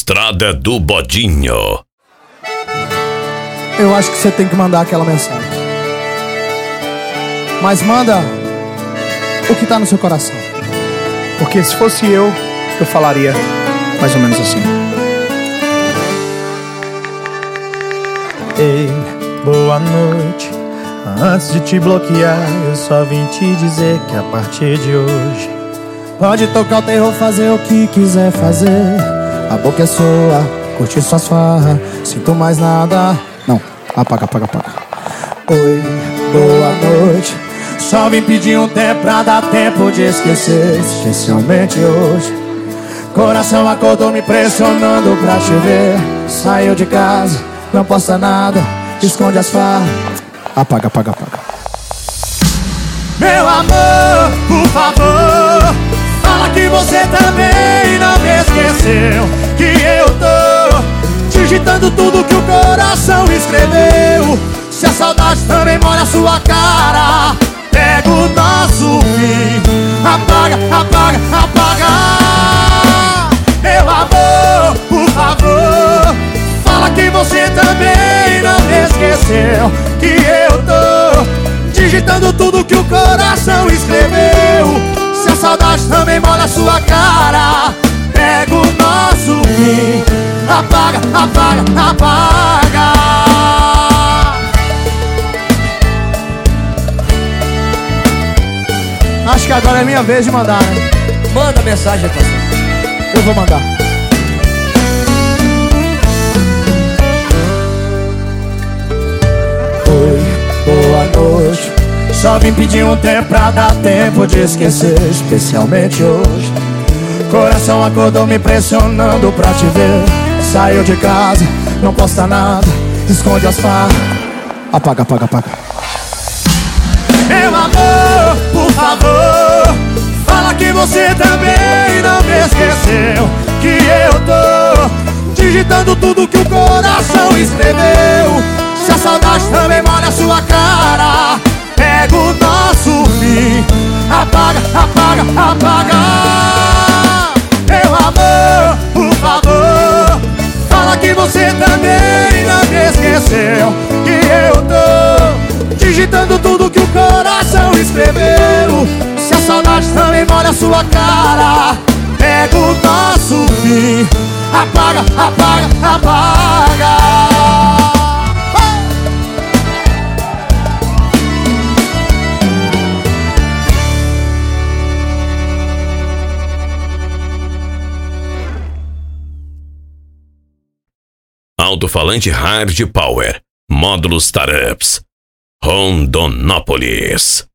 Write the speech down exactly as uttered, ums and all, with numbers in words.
Estrada do Bodinho. Eu acho que você tem que mandar aquela mensagem. Mas manda o que tá no seu coração. Porque se fosse eu, eu falaria mais ou menos assim. Ei, boa noite. Antes de te bloquear, eu só vim te dizer que a partir de hoje pode tocar o terror, fazer o que quiser fazer. A boca é sua, curtir suas farras. Sinto mais nada. Não, apaga, apaga, apaga. Oi, boa noite. Só vim pedir um tempo pra dar tempo de esquecer. Especialmente hoje. Coração acordou me pressionando pra te ver. Saiu de casa, não posta nada, esconde as farras. Apaga, apaga, apaga. Meu amor, por favor, fala que você também não me esqueceu. Que eu tô digitando tudo que o coração escreveu. Se a saudade também molha a sua cara, pega o nosso fim. Apaga, apaga, apaga. Meu amor, por favor, fala que você também não me esqueceu. Que eu tô digitando tudo que o coração escreveu. Se a saudade também molha a sua cara, pega o nosso fim. Apaga, apaga, apaga. Acho que agora é minha vez de mandar, né? Manda a mensagem, pastor. Eu vou mandar. Oi, boa noite. Só vim pedir um tempo pra dar tempo de esquecer. Especialmente hoje. Coração acordou me pressionando pra te ver. Saiu de casa, não posta nada, esconde as farras. Apaga, apaga, apaga. Meu amor, por favor, fala que você também não me esqueceu. Que eu tô digitando tudo que o coração escreveu. Se a saudade também molha a sua cara, pega o nosso fim. Apaga, apaga, apaga. Meu amor, por favor, fala que você também não me esqueceu. Que eu tô digitando tudo que o coração escreveu. Se a saudade também molha a sua cara, pega o nosso fim. Apaga, apaga, apaga. Alto-falante Hard Power. Módulos Tarups. Rondonópolis.